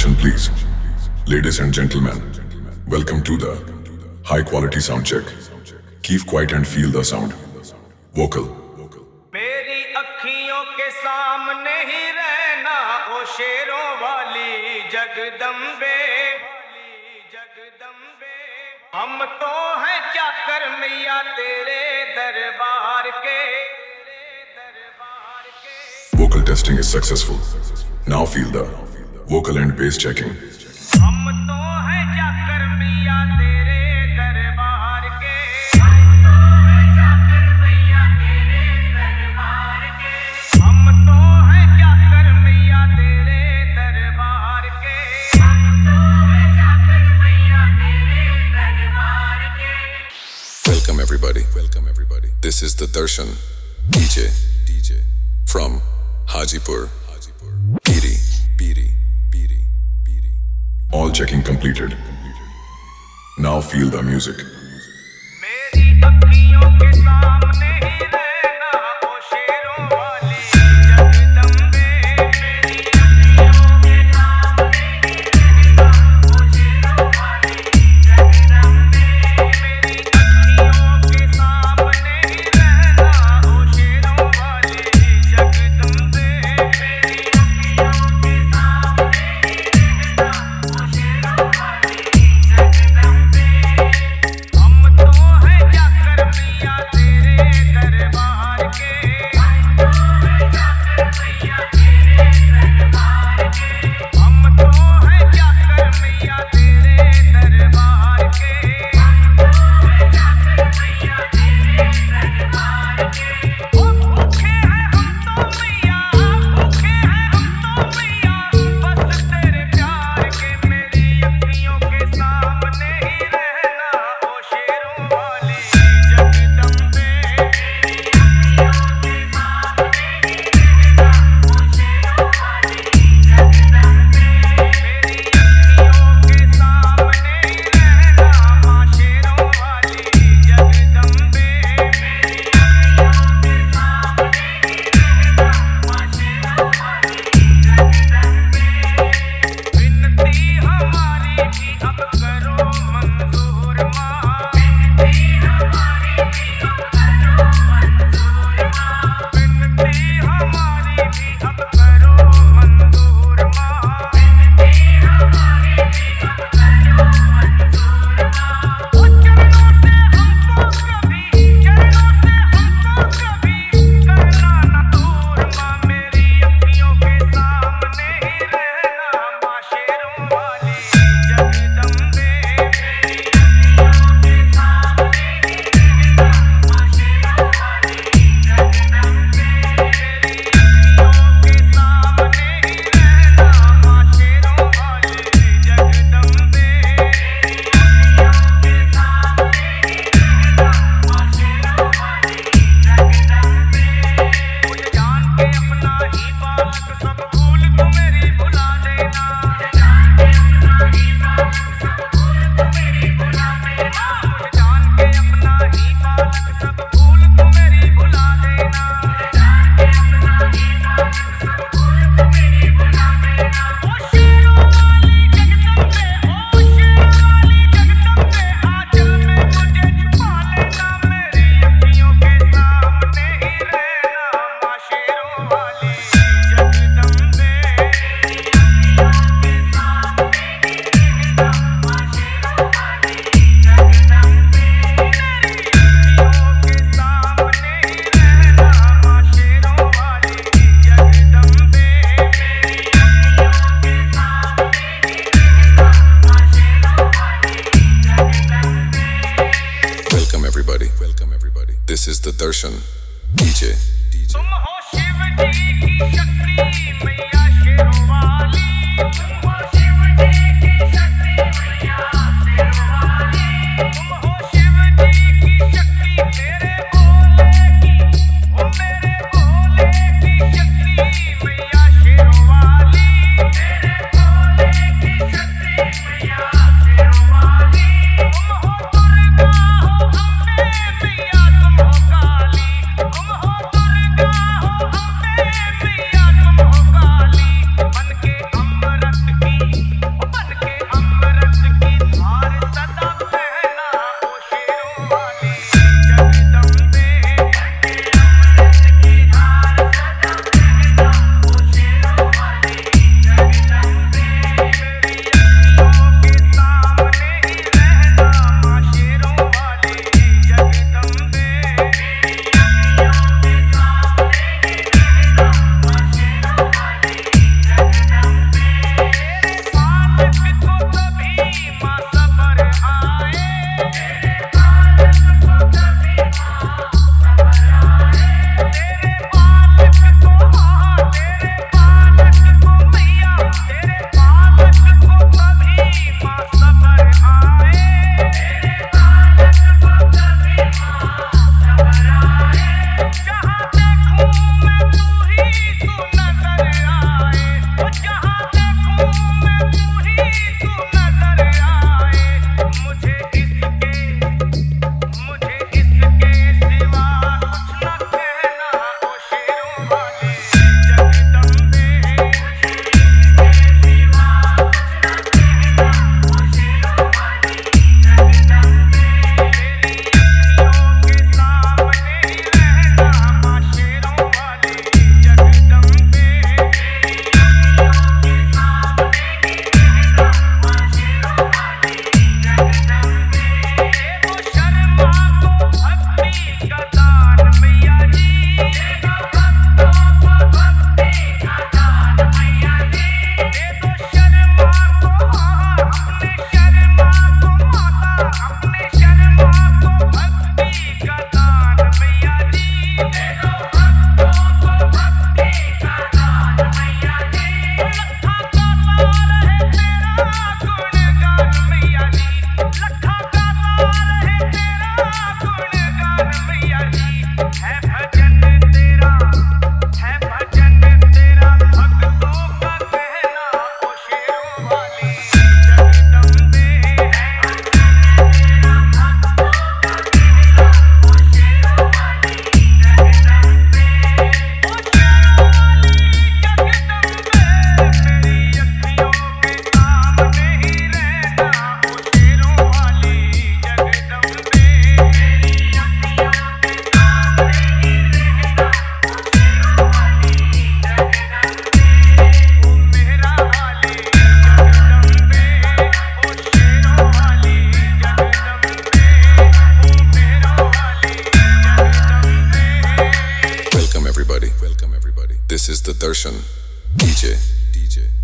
Attention please. Ladies and gentlemen, welcome to the high quality sound check. Keep quiet and feel the sound. Vocal. मेरी अखियों के सामने ही रहना ओ शेरों वाली जगदम्बे, हम तो हैं चाकर मैया तेरे दरबार के। Vocal testing is successful. Now feel the vocal and bass checking. हम तो हैं चाकर मैया तेरे दरबार के। हम तो हैं चाकर मैया तेरे दरबार के। Welcome everybody. Welcome everybody. This is the Darshan DJ from Hajipur. Piri. All checking completed. Now feel the music. मेरी अखियों के सामने ही रहना ओ शेरों वाली जगदम्बे, मेरी अखियों के सामने ही रहना ओ शेरों वाली जगदम्बे, मेरी अखियों के सामने ही रहना ओ शेरों वाली जगदम्बे, मेरी अखियों के सामने ही रहना ओ शेरों वाली जगदम्बे। हम तो हैं जाकर मैया तेरे दरबार के। हम तो हैं जाकर मैया तेरे दरबार के। हम तो हैं जाकर मैया तेरे दरबार के। हम तो हैं जाकर मैया तेरे दरबार के। ओ भूखे हैं हम तो मैया, भूखे हैं हम तो मैया, बस तेरे प्यार के। मेरी अखियों के सामने ही रहना ओ शेरों वाली जगदम्बे, मेरी अखियों के सामने ही रहना ओ शेरों वाली जगदम्बे, मेरी अखियों के सामने ही रहना मां शेरों वाली जगदम्बे, मेरी अखियों के सामने ही रहना मां शेरों वाली जगदम्बे। विनती हमारी भी अब करो मंजूर मां, विनती हमारी भी अब करो मंजूर मां, विनती हमारी भी अब करो मंजूर मां, विनती हमारी भी अब करो मंजूर मां। ओ चरणों से हमको कभी, चरणों से हमको कभी करना न दूर मां, मेरी अखियों के सामने ही रहना मां शेरों वाली जगदम्बे, मेरी अखियों के सामने ही रहना मां शेरों वाली जगदम्बे, मेरी अखियों के सामने ही रहना मां शेरों वाली जगदम्बे, मेरी अखियों के सामने ही रहना मां शेरों वाली जगदम्बे। मुझे जान के अपना ही बालक सब भूल तू मेरी भुला देना, मुझे जान के अपना ही बालक सब भूल तू मेरी भुला देना, मुझे जान के अपना ही बालक सब भूल तू मेरी भुला देना, मुझे जान के अपना ही बालक सब भूल तू मेरी भुला देना। ओ शेरों वाली जगदम्बे, ओ शेरों वाली जगदम्बे, आंचल में मुझे छुपा लेना, मेरी अखियों के सामने ही रहना मां शेरों वाली जगदम्बे, मेरी अखियों के सामने ही रहना मां शेरों वाली जगदम्बे, मेरी अखियों के सामने ही रहना मां शेरों वाली जगदम्बे, मेरी अखियों के सामने ही रहना मां शेरों वाली Jagdambe. Welcome everybody. Welcome everybody. This is the Darshan DJ. तुम हो शिव जी की शक्ति मैया शेरों वाली, तुम हो शिव जी की शक्ति मैया शेरों वाली, तुम हो शिव जी की शक्ति तेरे भोले की, ओ मेरे भोले की शक्ति मैया शेरों वाली, तेरे भोले की शक्ति मैया शेरों वाली। तुम हो दुर्गा हो अम्बे मैया, तुम हो काली, तुम हो दुर्गा हो अम्बे मैया, तुम हो काली, बन के अमृत This is the Darshan DJ.